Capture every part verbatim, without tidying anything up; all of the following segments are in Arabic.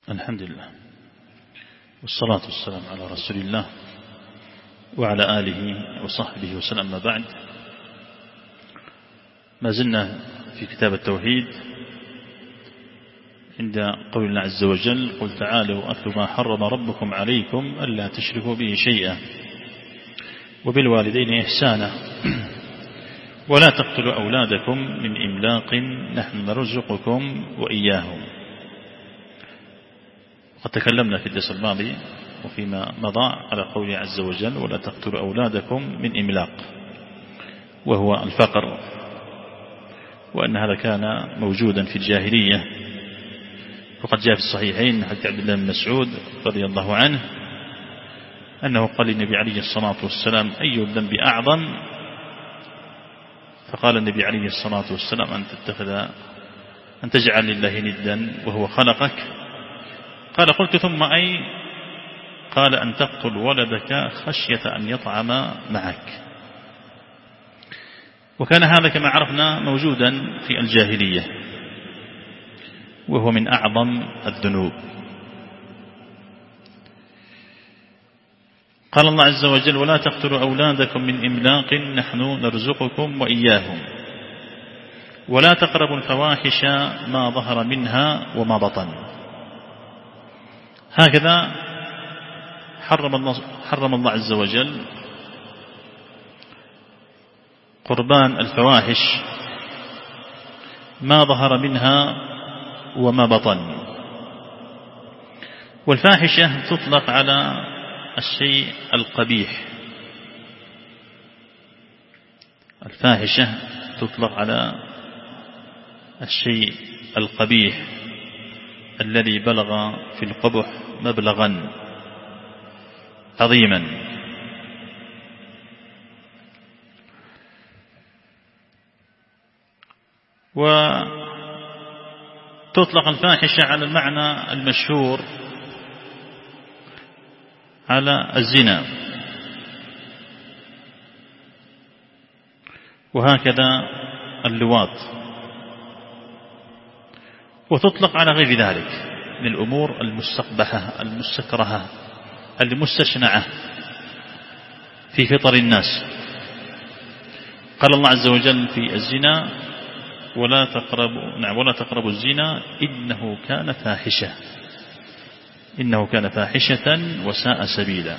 الحمد لله والصلاة والسلام على رسول الله وعلى آله وصحبه وسلم. ما بعد، ما زلنا في كتاب التوحيد عند قول الله عز وجل: قل تعالوا أتل ما حرم ربكم عليكم ألا تشركوا به شيئا وبالوالدين إحسانا ولا تقتلوا أولادكم من إملاق نحن نرزقكم وإياهم. قد تكلمنا في الدرس الماضي وفيما مضى على قوله عز وجل: ولا تقتلوا أولادكم من إملاق، وهو الفقر، وأن هذا كان موجودا في الجاهلية. وقد جاء في الصحيحين حديث عبد الله بن مسعود رضي الله عنه أنه قال للنبي عليه الصلاة والسلام: أي الذنب أعظم؟ فقال النبي عليه الصلاة والسلام: أن تتخذ أن تجعل لله ندا وهو خلقك. قال: قلت ثم أي؟ قال: أن تقتل ولدك خشية أن يطعم معك. وكان هذا كما عرفنا موجودا في الجاهلية، وهو من أعظم الذنوب. قال الله عز وجل: ولا تقتلوا أولادكم من إملاق نحن نرزقكم وإياهم ولا تقربوا الفواحش ما ظهر منها وما بطن. هكذا حرم الله, حرم الله عز وجل قربان الفواحش ما ظهر منها وما بطن. والفاحشة تطلق على الشيء القبيح، الفاحشة تطلق على الشيء القبيح الذي بلغ في القبح مبلغا عظيما. وتطلق الفاحشة على المعنى المشهور على الزنا، وهكذا اللواط. وتطلق على غير ذلك من الأمور المستقبحة المستكرهة المستشنعة في فطر الناس. قال الله عز وجل في الزنا: ولا تقربوا نعم ولا تقربوا الزنا إنه كان فاحشة إنه كان فاحشة وساء سبيلا.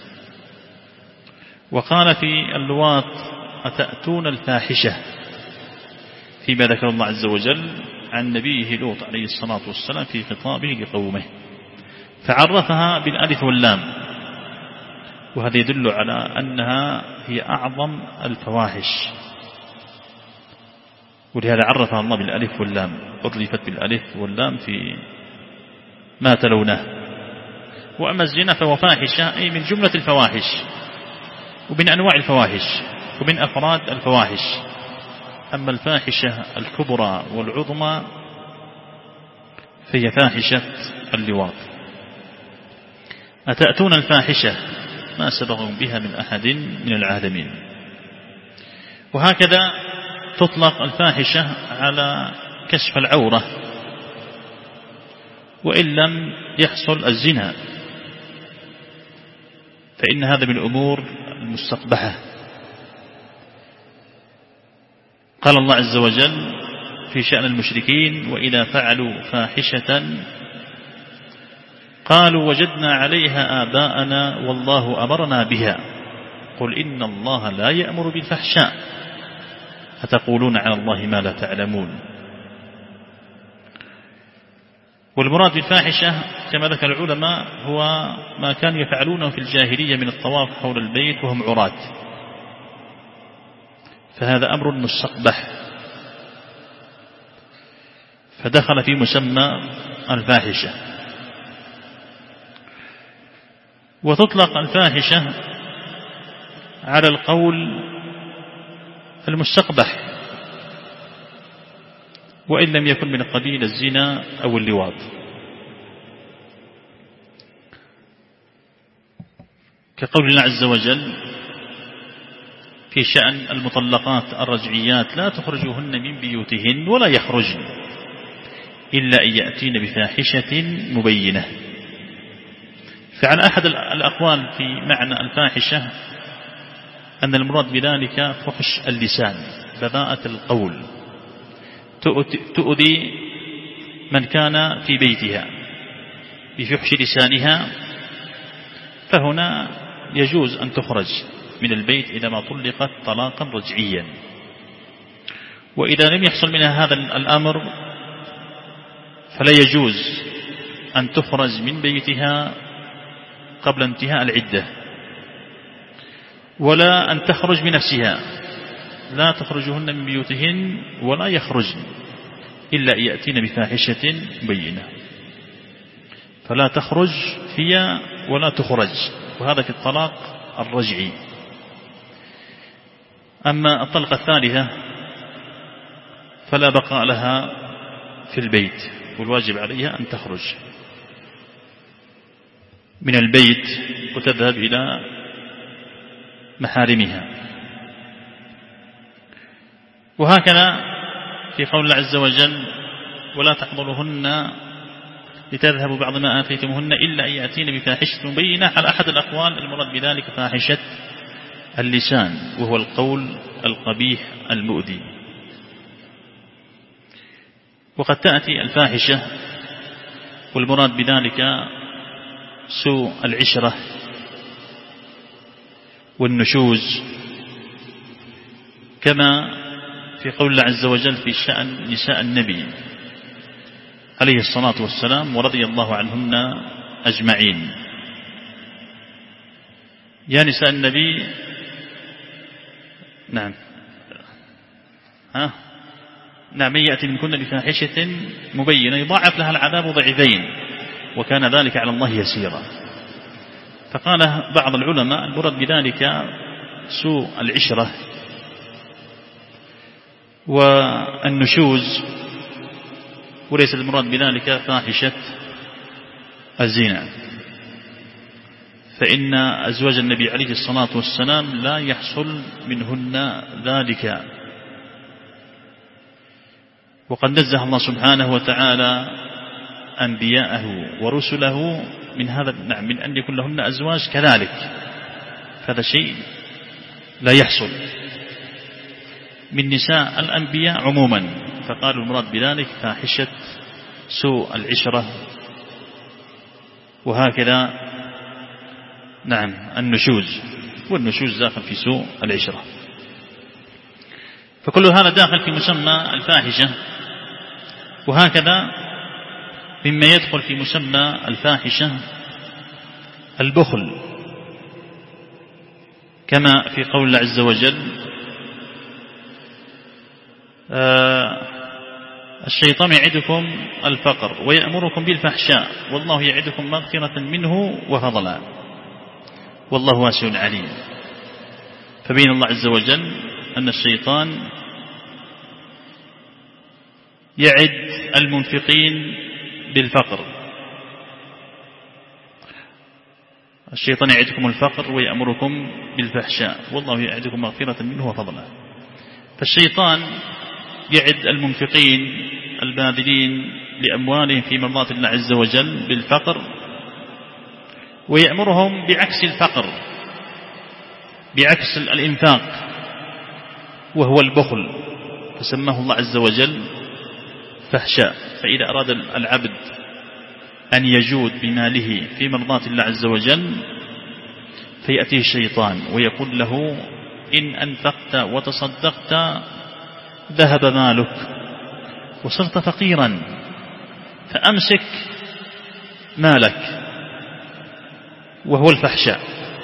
وقال في اللواط: أتأتون الفاحشة، فيما ذكر الله عز وجل عن نبيه لوط عليه الصلاة والسلام في خطابه لقومه، فعرفها بالألف واللام، وهذا يدل على أنها هي أعظم الفواحش، ولهذا عرفها الله بالألف واللام، أضلفت بالألف واللام في ما تلونه. وأما الزنا فهو فاحشة، أي من جملة الفواحش ومن أنواع الفواحش ومن أفراد الفواحش. أما الفاحشة الكبرى والعظمى فهي فاحشة اللواط. أتأتون الفاحشة ما سبقهم بها من أحد من العالمين. وهكذا تطلق الفاحشة على كشف العورة وإن لم يحصل الزنا، فإن هذا من الأمور المستقبحة. قال الله عز وجل في شأن المشركين: وإذا فعلوا فاحشة قالوا وجدنا عليها آباءنا والله أمرنا بها قل إن الله لا يأمر بالفحشاء أتقولون على الله ما لا تعلمون. والمراد بالفاحشة كما ذكر العلماء هو ما كانوا يفعلونه في الجاهلية من الطواف حول البيت وهم عراة، فهذا أمر مستقبح، فدخل في مسمى الفاحشة. وتطلق الفاحشة على القول المستقبح وإن لم يكن من قبيل الزنا أو اللواط. كقول الله عز وجل في شأن المطلقات الرجعيات: لا تخرجوهن من بيوتهن ولا يخرجن إلا أن يأتين بفاحشة مبينة. فعلى أحد الأقوال في معنى الفاحشة أن المراد بذلك فحش اللسان، بذاءة القول، تؤذي من كان في بيتها بفحش لسانها، فهنا يجوز أن تخرج من البيت إذا ما طلقت طلاقا رجعيا. وإذا لم يحصل منها هذا الأمر فلا يجوز أن تخرج من بيتها قبل انتهاء العدة، ولا أن تخرج بنفسها، لا تخرجهن من بيوتهن ولا يخرجن إلا أن يأتين بفاحشة مبينة، فلا تخرج هي ولا تخرج، وهذا في الطلاق الرجعي. أما الطلقة الثالثة فلا بقاء لها في البيت، والواجب عليها أن تخرج من البيت وتذهب إلى محارمها. وهكذا في قول الله عز وجل ولا تحضرهن لتذهبوا بعض ما آتيتموهن إلا أن يأتين بفاحشة مبينة. على أحد الأقوال المراد بذلك فاحشة اللسان، وهو القول القبيح المؤذي. وقد تأتي الفاحشة والمراد بذلك سوء العشرة والنشوز، كما في قول الله عز وجل في شأن نساء النبي عليه الصلاة والسلام ورضي الله عنهن أجمعين. يا نساء النبي، نعم ها نعم من يأتي منكن بفاحشة مبينة يضاعف لها العذاب ضعفين وكان ذلك على الله يسيرا. فقال بعض العلماء المراد بذلك سوء العشرة والنشوز، وليس المراد بذلك فاحشة الزنا، فإن أزواج النبي عليه الصلاة والسلام لا يحصل منهن ذلك. وقد نزه الله سبحانه وتعالى أنبياءه ورسله من هذا نعم من أن يكون لهن أزواج كذلك، هذا شيء لا يحصل من نساء الأنبياء عموما. فقالوا المراد بذلك فاحشة سوء العشرة، وهكذا نعم النشوز، والنشوز داخل في سوء العشرة. فكل هذا داخل في مسمى الفاحشة. وهكذا مما يدخل في مسمى الفاحشة البخل، كما في قول الله عز وجل آه الشيطان يعدكم الفقر ويأمركم بالفحشاء والله يعدكم مغفرة منه وفضلا والله واسع عليم. فبين الله عز وجل أن الشيطان يعد المنفقين بالفقر، الشيطان يعدكم الفقر ويأمركم بالفحشاء والله يعدكم مغفرة منه وفضلا. فالشيطان يعد المنفقين الباذلين لأموالهم في مرضات الله عز وجل بالفقر، ويأمرهم بعكس الفقر، بعكس الإنفاق، وهو البخل، فسماه الله عز وجل فحشاء. فإذا أراد العبد أن يجود بماله في مرضات الله عز وجل فيأتيه الشيطان ويقول له إن أنفقت وتصدقت ذهب مالك وصرت فقيرا فأمسك مالك، وهو الفحشاء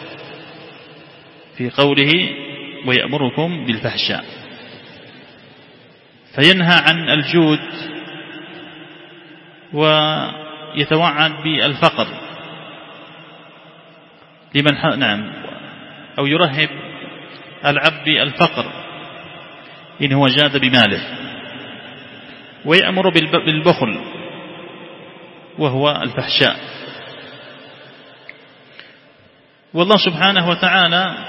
في قوله ويأمركم بالفحشاء. فينهى عن الجود ويتوعد بالفقر لمن نعم أو يرهب العبد بالفقر إن هو جاد بماله، ويأمر بالبخل وهو الفحشاء. والله سبحانه وتعالى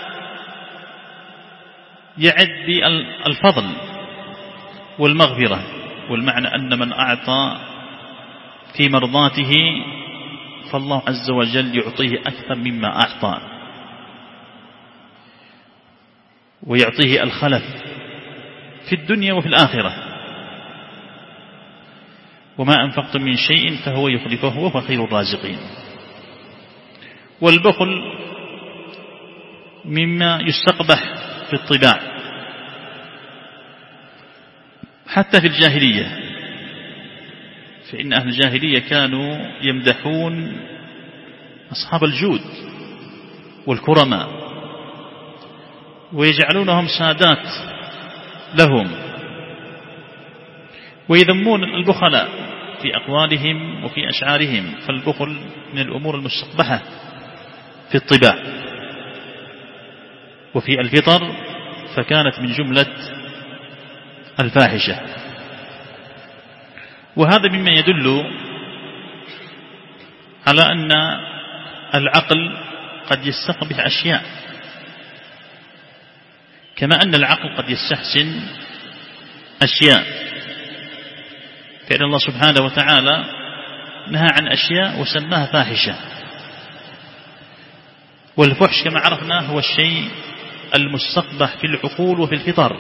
يعد بالفضل والمغفرة، والمعنى أن من أعطى في مرضاته فالله عز وجل يعطيه أكثر مما أعطى، ويعطيه الخلف في الدنيا وفي الآخرة. وما أنفقتم من شيء فهو يخلفه وهو خير الرازقين. والبخل مما يستقبح في الطباع حتى في الجاهلية، فإن أهل الجاهلية كانوا يمدحون أصحاب الجود والكرماء ويجعلونهم سادات لهم، ويذمون البخلاء في أقوالهم وفي أشعارهم. فالبخل من الأمور المستقبحة في الطباع وفي الفطر، فكانت من جملة الفاحشة. وهذا مما يدل على أن العقل قد يستقبح أشياء، كما أن العقل قد يستحسن أشياء. فإن الله سبحانه وتعالى نهى عن أشياء وسماها فاحشة. والفحش كما عرفنا هو الشيء المستقبح في العقول وفي الفطر.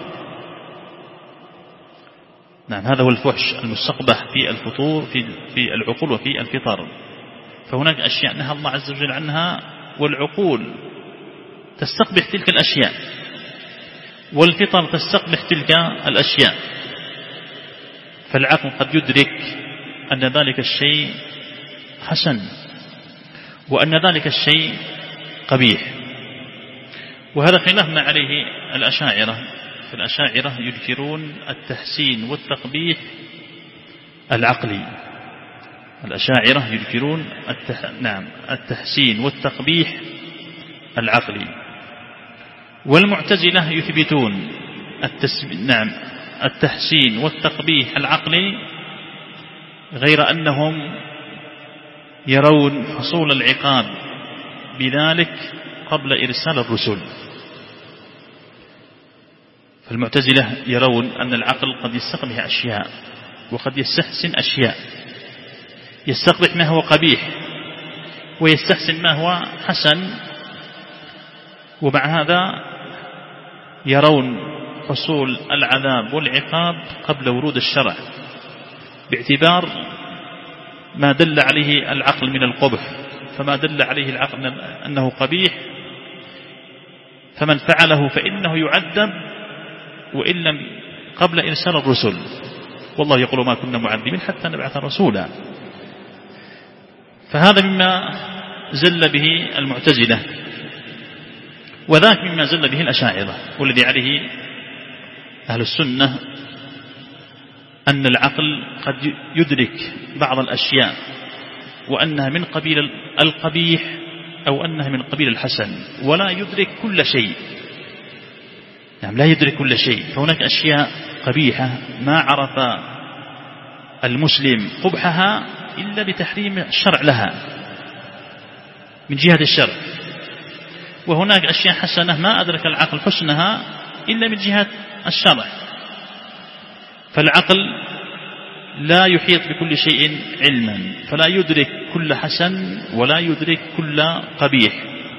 نعم، هذا هو الفحش المستقبح في الفطور في في العقول وفي الفطر. فهناك أشياء نهى الله عز وجل عنها والعقول تستقبح تلك الأشياء، والفطر تستقبح تلك الأشياء. فالعقل قد يدرك أن ذلك الشيء حسن وأن ذلك الشيء قبيح. وهذا خلاف ما عليه الأشاعرة. فالأشاعرة يذكرون التحسين والتقبيح العقلي. الأشاعرة يذكرون التح... نعم التحسين والتقبيح العقلي. والمعتزلة يثبتون التس... نعم التحسين والتقبيح العقلي، غير أنهم يرون حصول العقاب بذلك قبل إرسال الرسل. فالمعتزلة يرون أن العقل قد يستقبح أشياء وقد يستحسن أشياء، يستقبح ما هو قبيح ويستحسن ما هو حسن، ومع هذا يرون حصول العذاب والعقاب قبل ورود الشرع، باعتبار ما دل عليه العقل من القبح. فما دل عليه العقل أنه قبيح فمن فعله فإنه يعذب وإن لم قبل إرسال الرسل. والله يقول ما كنا معذبين حتى نبعث رسولا. فهذا مما زل به المعتزلة، وذاك مما زل به الأشاعرة. والذي عليه أهل السنة أن العقل قد يدرك بعض الأشياء وأنها من قبيل القبيح أو أنها من قبيل الحسن، ولا يدرك كل شيء. نعم، لا يدرك كل شيء. فهناك أشياء قبيحة ما عرف المسلم قبحها إلا بتحريم الشرع لها من جهة الشرع، وهناك أشياء حسنة ما أدرك العقل حسنها إلا من جهة الشرع. فالعقل لا يحيط بكل شيء علما، فلا يدرك كل حسن ولا يدرك كل قبيح،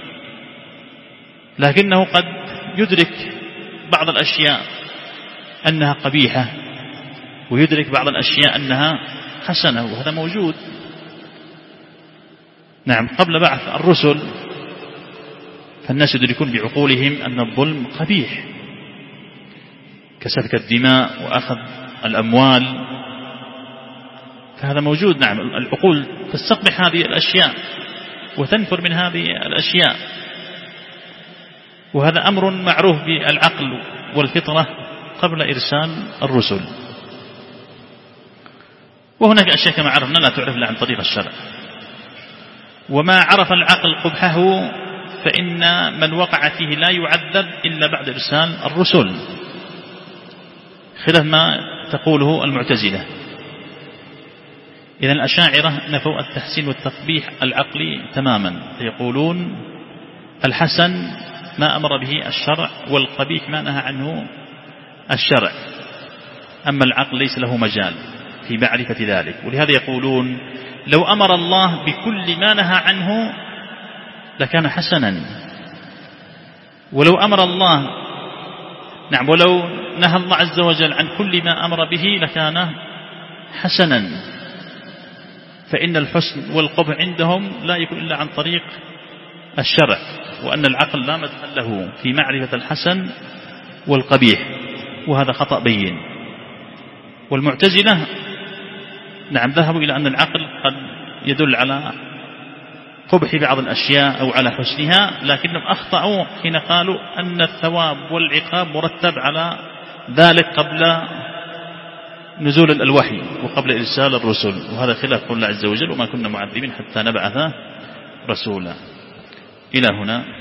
لكنه قد يدرك بعض الأشياء أنها قبيحة ويدرك بعض الأشياء أنها حسنة، وهذا موجود. نعم، قبل بعث الرسل فالناس يدركون بعقولهم أن الظلم قبيح كسفك الدماء وأخذ الأموال، فهذا موجود. نعم، العقول تستقبح هذه الأشياء وتنفر من هذه الأشياء، وهذا أمر معروف بالعقل والفطرة قبل إرسال الرسل. وهناك أشياء كما عرفنا لا تعرف إلا عن طريق الشرع. وما عرف العقل قبحه فإن من وقع فيه لا يعذب إلا بعد إرسال الرسل، خلاف ما تقوله المعتزلة. إذن الأشاعرة نفوا التحسين والتقبيح العقلي تماما، فيقولون الحسن ما أمر به الشرع والقبيح ما نهى عنه الشرع، أما العقل ليس له مجال في معرفة ذلك. ولهذا يقولون لو أمر الله بكل ما نهى عنه لكان حسنا، ولو أمر الله نعم ولو نهى الله عز وجل عن كل ما أمر به لكان حسنا، فإن الحسن والقبح عندهم لا يكون إلا عن طريق الشرع، وأن العقل لا مدخل له في معرفة الحسن والقبيح، وهذا خطأ بين. والمعتزلة نعم ذهبوا إلى أن العقل قد يدل على قبح بعض الأشياء أو على حسنها، لكنهم أخطأوا حين قالوا أن الثواب والعقاب مرتب على ذلك قبل نزول الوحي وقبل إرسال الرسل، وهذا خلاف قول الله عز وجل وما كنا معذبين حتى نبعث رسولا. إلى هنا